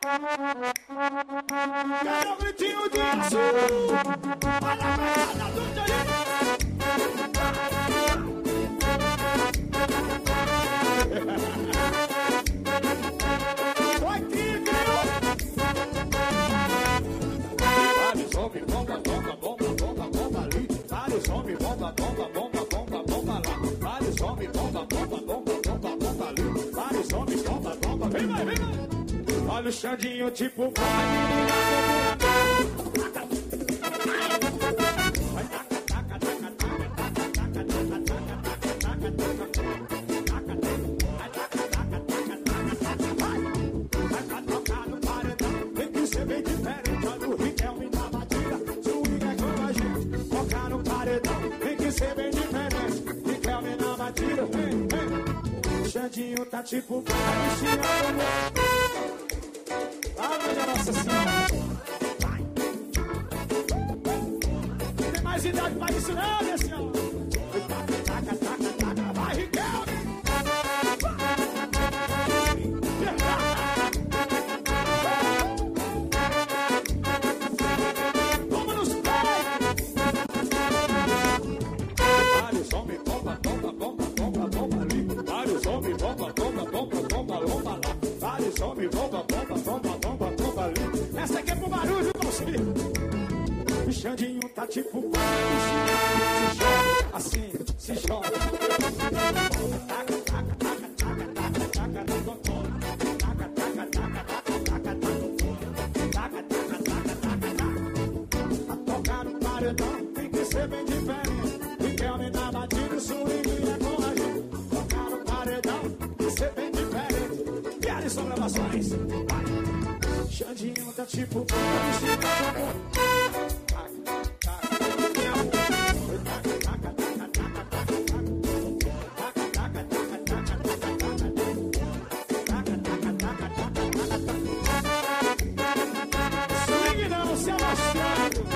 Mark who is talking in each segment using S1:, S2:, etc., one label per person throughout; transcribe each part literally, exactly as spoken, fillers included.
S1: Quero o gritinho de azul. Vai na casa do Tchau. Foi que ganhou. Vários homens, bomba, bomba, bomba, bomba, bomba ali. Vários homens, bomba, bomba, bomba, bomba, bomba lá. Vários homens, bomba, bomba, bomba, bomba, bomba ali. Vários homens, bomba, bomba, vem mais, vem mais. Olha o Xandinho tipo tem que ser bem diferente. Olha o Riquelme na batida. Swing é com a gente. Tocar no paredão. Tem que ser bem diferente. Riquelme na batida. Vem, vem. O Xandinho tá tipo ah, minha Nossa Senhora. Tem mais idade pra isso não, minha senhora. Taca, taca, taca, taca. Vai, Riquelme. Toma nos pés. Vários homens, bomba, bomba, bomba, bomba, bomba ali. Vários homens, bomba, bomba, bomba, bomba, bomba lá. Vários homens, bomba, bomba, bomba, bomba, bomba ali. Essa aqui é pro barulho, meu filho. O Xandinho tá tipo se joga, assim, se joga. Taca, taca, taca, taca, taca, taca, no controle. Taca, taca, taca, taca, taca, taca, taca, taca, taca, taca. A tocar no paredão tem que ser bem diferente. Riquelme na batida, o swing é com a gente. Tocar no paredão tem que ser bem diferente. E ali são gravações. Vai. Xandinho tá tipo swing não, se alastrado.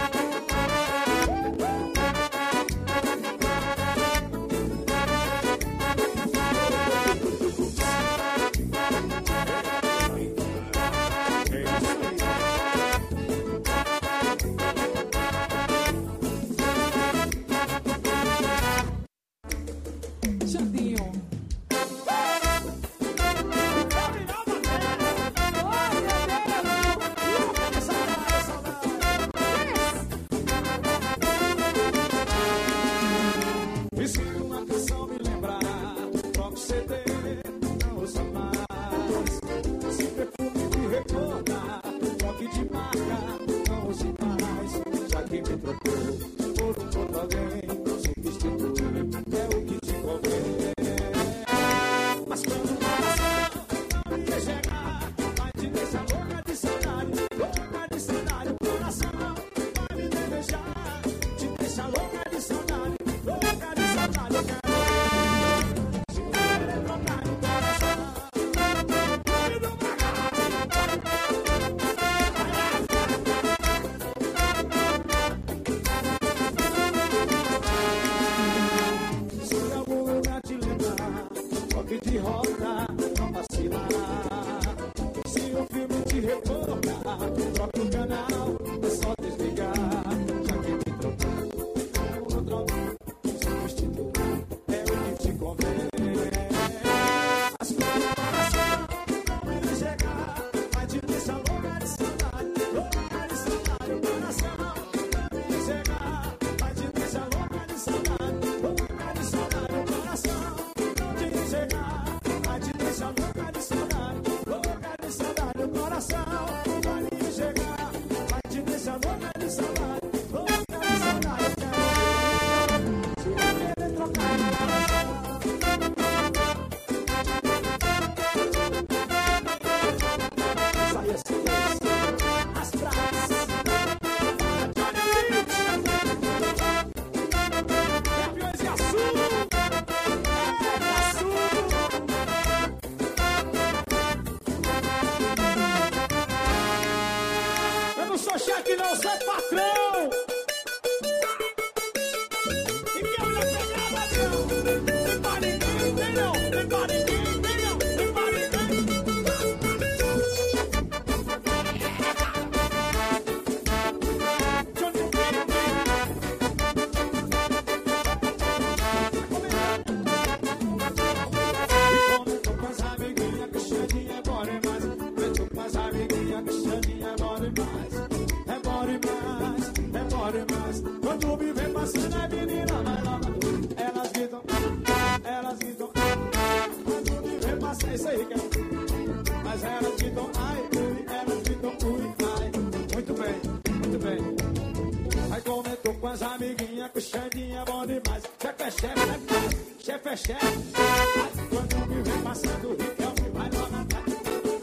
S1: isso aí, cara. Mas ela de dom, ai, ui, ela de dom, ui, ai. Muito bem, muito bem. Aí comentou com as amiguinhas, com Xandinha, bom demais. Chefe é chefe, é fácil, chefe é chefe. Quando me vem passando o Riquelme, vai lá na tarde.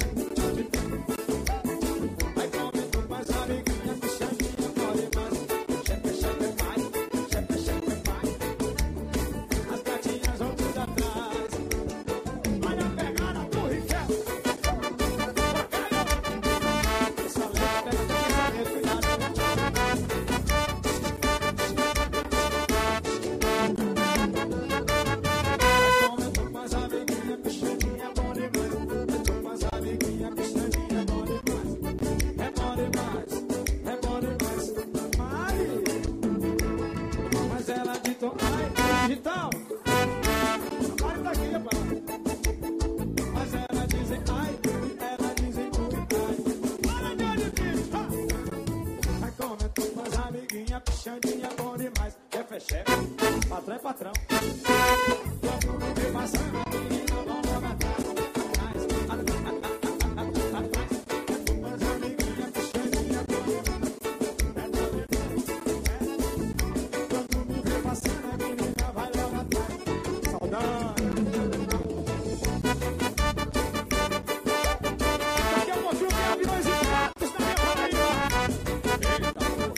S1: Aí comentou com as amiguinhas, com Xandinha, bom demais. Chefe é chefe, é pai, chefe é chefe, é pai. As gatinhas vão tudo atrás. Olha a pegada do Riquelme. Essa letra pega todo esse cuidado. Então, agora tá aqui, rapaz. Mas ela dizem ai, ela dizem ui, ai. Para de olho, bicho. Aí comentou com as amiguinhas, Xandinha, bom demais. Chefe é chefe, patrão é patrão. Quando me vê passando, a menina vão logo atrás. As amiguinhas, Xandinha, bom demais. Quando me vê passando, a menina vai logo atrás. Saudade. Daqui a pouquinho tem aviões e pratos na minha família. Eita,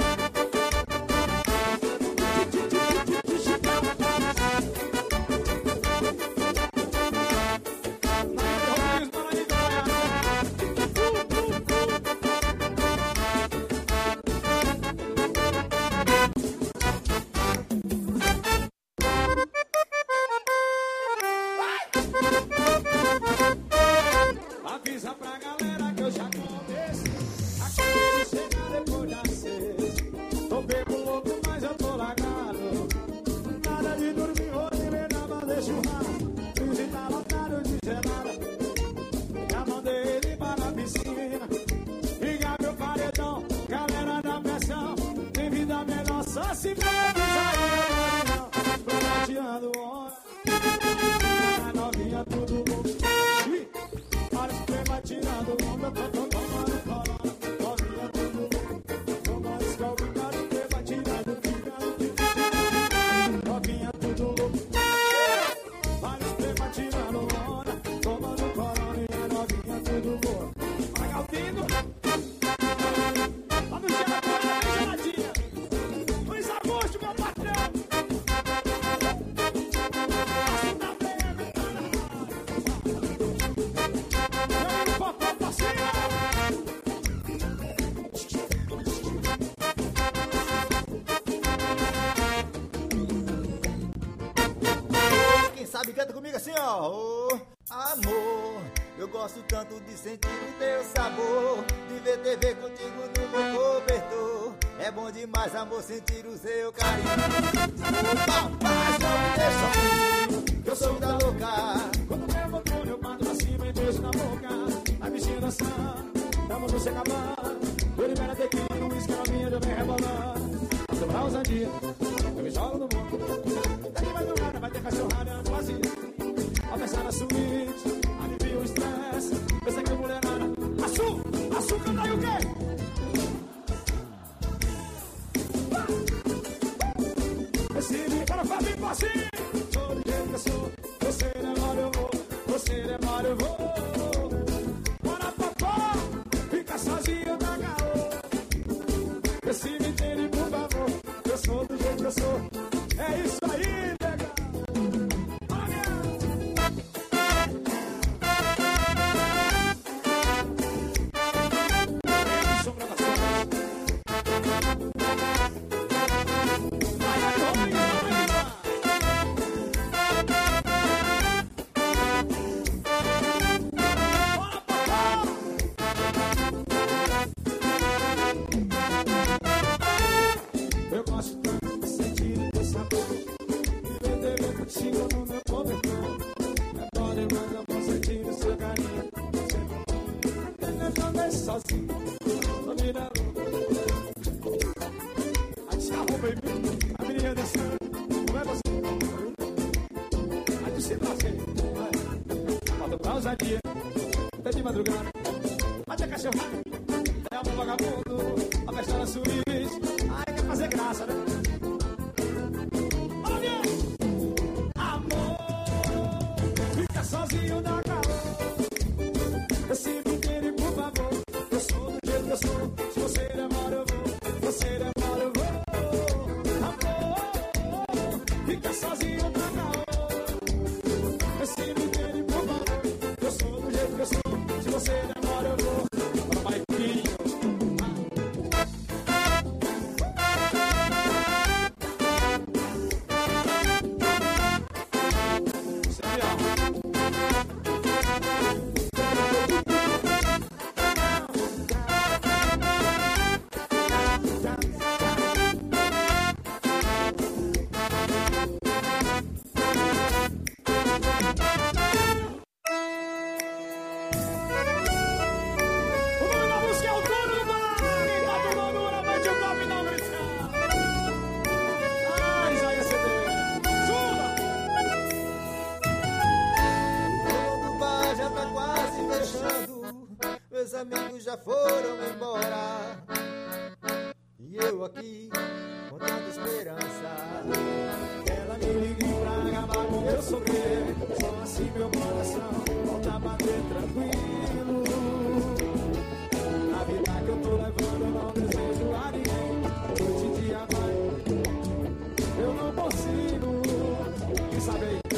S1: avisa pra galera que eu já comecei. Acabei de chegar depois das seis. Tô bebo louco, mas eu tô largado. Nada de dormir hoje, nem nada de churrasco. Hoje tá lotado de gelada. Já mandei ele para a piscina. Liga meu paredão, galera da pressão. Tem vida melhor só se for avisar. Tô tirando hora. A novinha tudo louco. Para os prema tirando onda, tô tomando corona. Novinha tudo louco. Toma escolhe, para os prema tirando fígado. Novinha tudo louco. Para os prema tirando onda, tomando corona. E a novinha tudo louco. Vai Galpino. Vamos gerar corona, geladinha. Luiz Augusto, meu patrão. Assim tá bem,
S2: quem sabe canta comigo assim, ó. Oh, amor, eu gosto tanto de sentir o teu sabor, de ver T V contigo no meu cobertor. É bom demais, amor, sentir o seu carinho. Oh, papai, não me deixa assim, que eu sou da louca.
S1: quando meu controle eu bato pra cima e beijo na boca. A bichinha dançando, tamo no se acabando. Eu libero tequila, um uísque novinha, eu venho rebolando. A sobrar ousadia, eu me jogo no mundo. Daqui vai do nada, vai ter cachorrada, ando vazia. Ao pensar na suíte, alivia o estresse. Pensa que mulher nada. Açu, açúcar daí o quê? Esse me para fazer passinho. Sou do jeito que eu sou. Você demora eu vou. Você demora eu vou. Bora papá, fica sozinho na gaô. Esse me entende por favor. Eu sou do jeito que eu sou. É isso aí, legal. Olha. Sombra da sua. Vai, vai, vai, vai. Eu gosto tanto de sentir o teu sabor. Viver T V contigo no meu cobertor. É bom demais, eu vou sentir o seu carinho. Você não entendeu também sozinho. Tô me dando. Aí te arruma aí, viu? A menina dançando. Como é você? Aí tu se lasca aí. Bota pra usar. ousadia, até de madrugada. Até cachorrada, é um vagabundo, a festa na suíte. Ai, quer fazer graça, né? Olha, amor, fica sozinho na calor. Se me entende, por favor. Eu sou do jeito que eu sou. Se você demora, eu vou. Você demora, eu vou. Amor, fica sozinho na calor. Se me entende, por favor. Eu sou do jeito que eu sou. Se você demora, eu vou. Papai filho.
S2: Meus amigos já foram embora e eu aqui com tanta esperança.
S1: Ela me liga pra acabar com meu sofrer. Só assim meu coração volta a bater tranquilo. A vida que eu tô levando eu não desejo a ninguém. Noite e dia vai, eu não consigo. Quem sabe aí?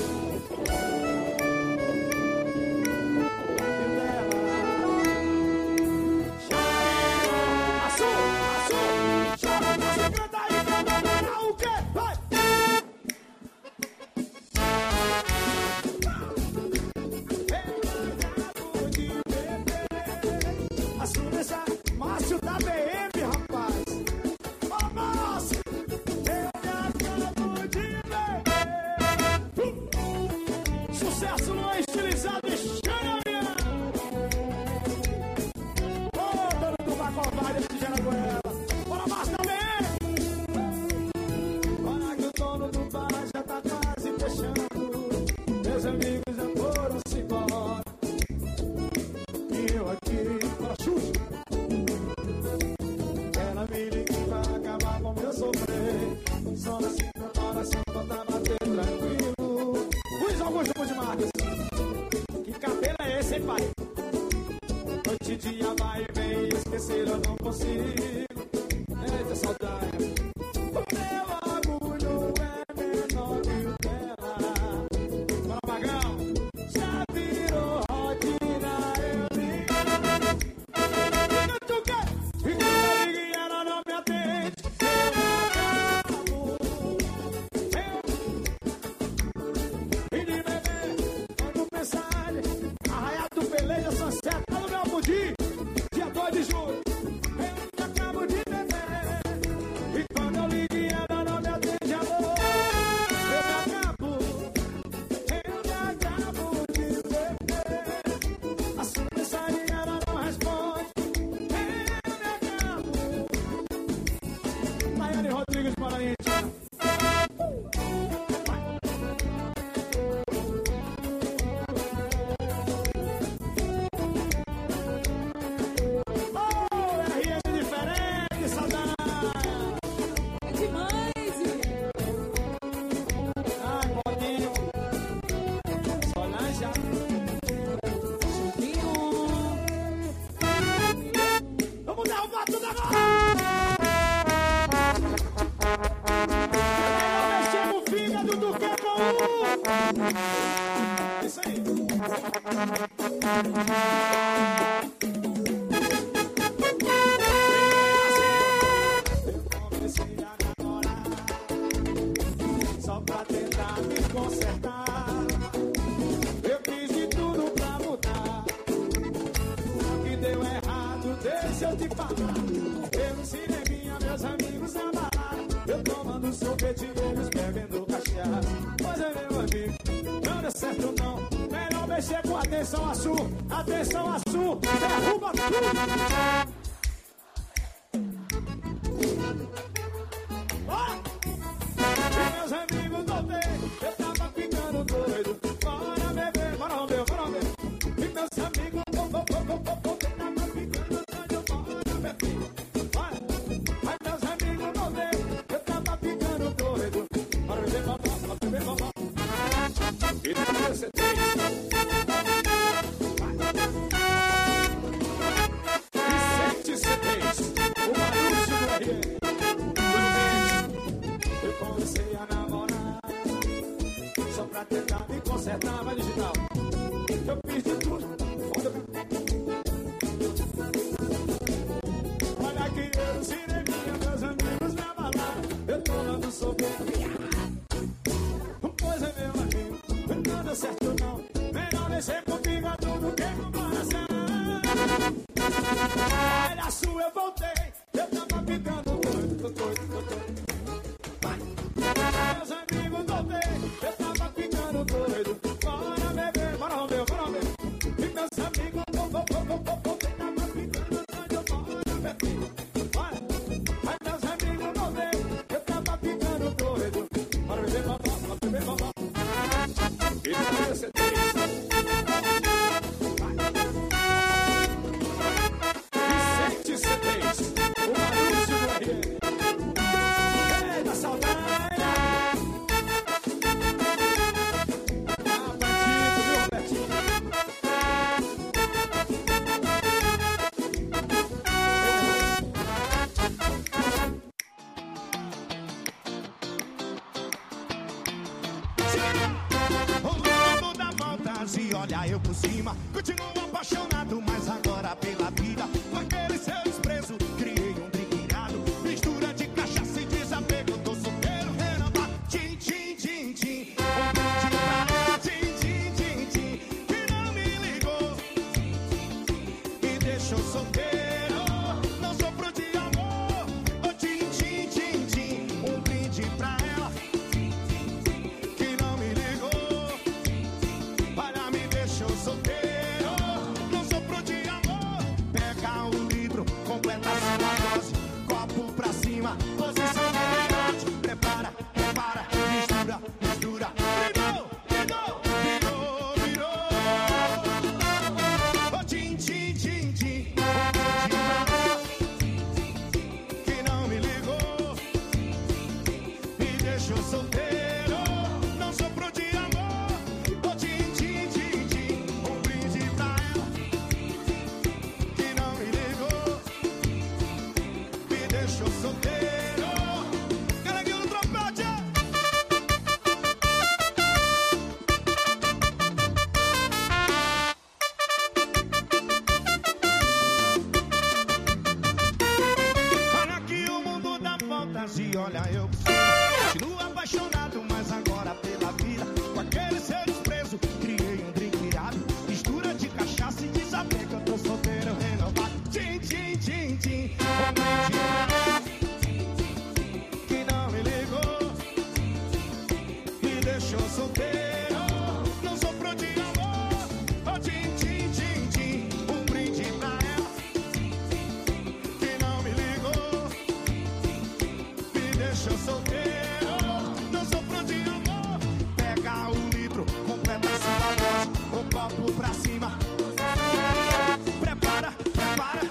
S1: Isso aí. Eu comecei a namorar só pra tentar me consertar. Eu fiz de tudo pra mudar. O que deu errado, deixa eu te falar. Eu no cineminha, meus amigos na balada. Eu tomando sorvete, eles bebendo cachaça. Pois é, meu amigo, não deu certo não. Melhor mexer com atenção a sul. Atenção a sul, derruba tudo. E meus amigos, voltei. Eu tava ficando doido. Bora beber, bora beber, bora beber. março eu voltei. Eu tava ficando doido, doido, doido. Vai. Meus amigos voltei. Eu tava ficando doido. Bora beber, bora romper, bora romper. E meus amigos voltei. Eu tava ficando doido. Bora beber. Vai. Vai, meus amigos voltei. Eu tava ficando doido. Bora beber, bora beber, bora. E depois você tem isso.
S3: E olha eu por cima, continuo apaixonado, mas agora pela vida. Com aquele seu desprezo, criei um drink irado. Mistura de cachaça e desapego. Tô solteiro, renovar. Tchim, tchim, tchim, tchim. Um brinde pra ela. Tchim, tchim, tchim, tchim. Que não me ligou e deixou solteiro. Não sofro de amor. Oh, tchim, tchim, tchim, tchim. Um brinde pra ela que não me ligou. Solteiro, não sofro de amor. Pega o litro, completa a sua dose. Copo pra cima, posição de prepara, prepara, mistura, mistura. Virou, virou, virou, virou. Oh, tchim, tchim, tchim, tchim. Que não me ligou e deixou solteiro. Não sofro de amor. Oh, tchim, tchim, tchim, tchim. Deixou solteiro. Carreguei no trompete. Olha que o mundo dá voltas e olha eu continuo apaixonado, mas agora pela vida. Com aquele seu desprezo, criei um drink irado. Mistura de cachaça e desapego. Eu tô solteiro, renovado. Tchim, tchim, tchim, tchim. Que não me ligou e deixou solteiro. Não sofro de amor. Oh, tchim, tchim, tchim, tchim. Um brinde pra ela que não me ligou e deixou solteiro. Não sofro de amor. Pega o litro, completa a sua dose. O copo pra cima. Prepara, prepara.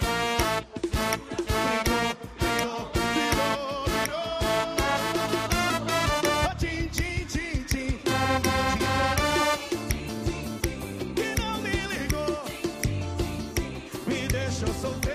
S3: So